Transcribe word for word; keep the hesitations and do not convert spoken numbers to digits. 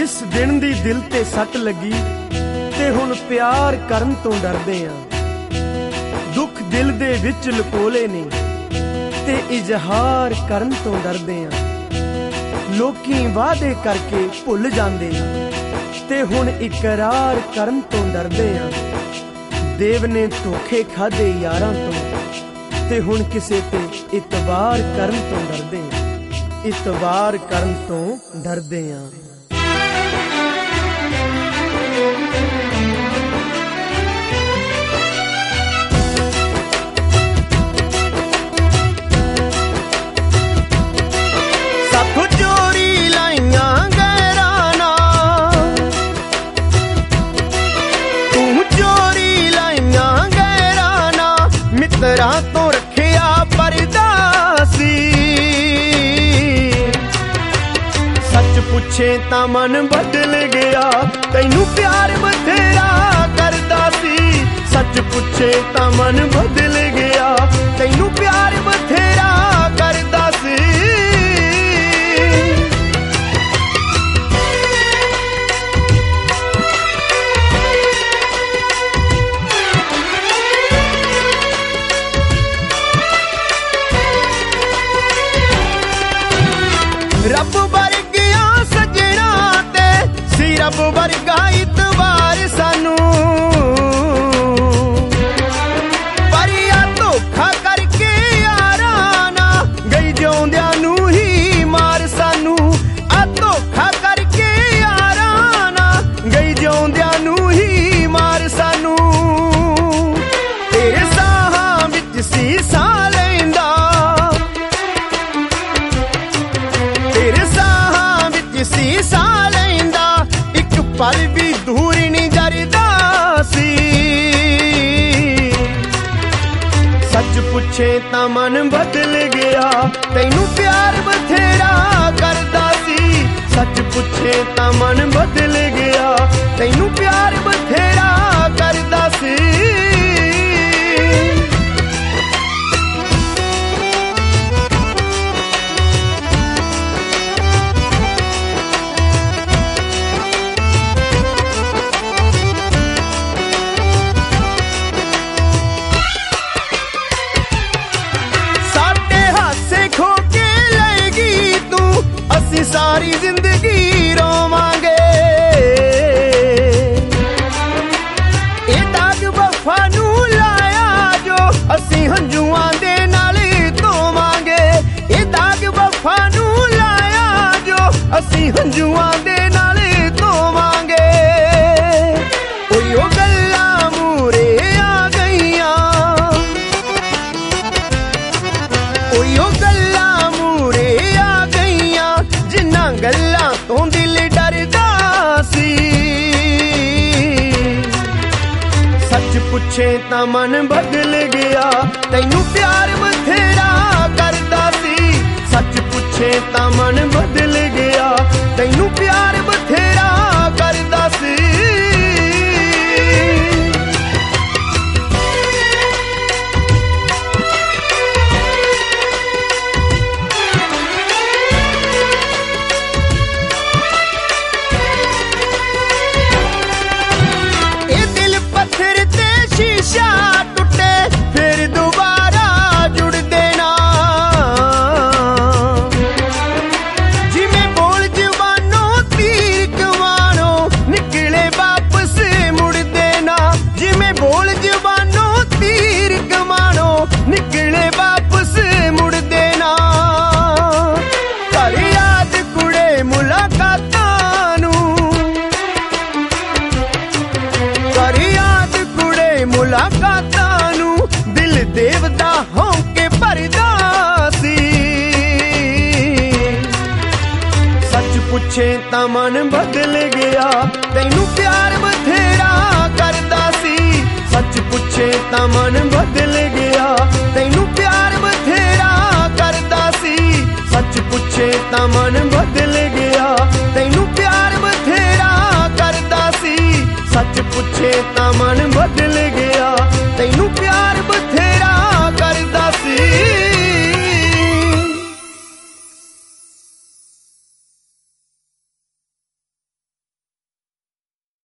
जिस दिन दी दिल ते सट लगी ते हुण प्यार करन तो डरदे आ। दुख दिल दे विच लुकोले ने ते इजहार करन तो डरदे आ। लोकी वादे करके भुल जांदे ते हुण इकरार करन तो डरदे आ। देव ने धोखे खादे यारां तो ते हुण किसे ते इतबार करन तो डरदे आ। इतबार करन तो डरदे आ। तो रखिया परदासी सच पुछे ता मन बदल गया तैनू प्यार बथेरा करदा सी। सच पुछे ता मन बदल गया तैनू प्यार बथेरा करदा सी। रब वर्गिया सजना ते सी रब वर्गा इतबार सानू पर आ धोखा करके यारा ना गई जिउंदियां नू ही मार सानू। आ धोखा करके यारा ना गई जिउंदियां नू ही मार सानू। तेरे साहां विच सी साह लैंदा सीसा लैंदा एक पल भी दूर नहीं जरदा सी। सच पुछे ता मन बदल गया तैनू प्यार बथेरा करदा सी। सच पुछे ता मन बदल गया तैनू प्यार बथेरा करदा सी। सारी जिंदगी रोवांगे ए दाग वफा नू लाया जो असी हंजुआं दे नाल धोवांगे। ए दाग वफा नू लाया जो असी हंजुआं दे नाल धोवांगे। ओयो गल्लां मूरे आ गईयां ओयो गल्लां मूरे आ गईयां जिन्ना गल्लां तो दिल डरदा सी। सच पुछे ता मन बदल गया तैनू प्यार बथेरा करदा सी। सच पुछे ता मन बदल गया तैनू प्यार बथेरा करदा सी। शीशा टूटे फिर दोबारा जुड़ देना। जिमें बोल जवानों तीर कमानों निकले वापस मुड़ देना। जिमें बोल जवानों तीर कमानों निकले वापस मुड़ देना। कर याद कुड़े मुलाकातां नू कर याद मुलाकातां नू दिल देवदा होके भरदा सी। सच पुछे ता मन बदल गया तैनू प्यार बथेरा करदा सी। सच पुछे ता मन बदल गया तैनू प्यार बथेरा करदा सी। सच पुछे ता मन बदल गया तैनू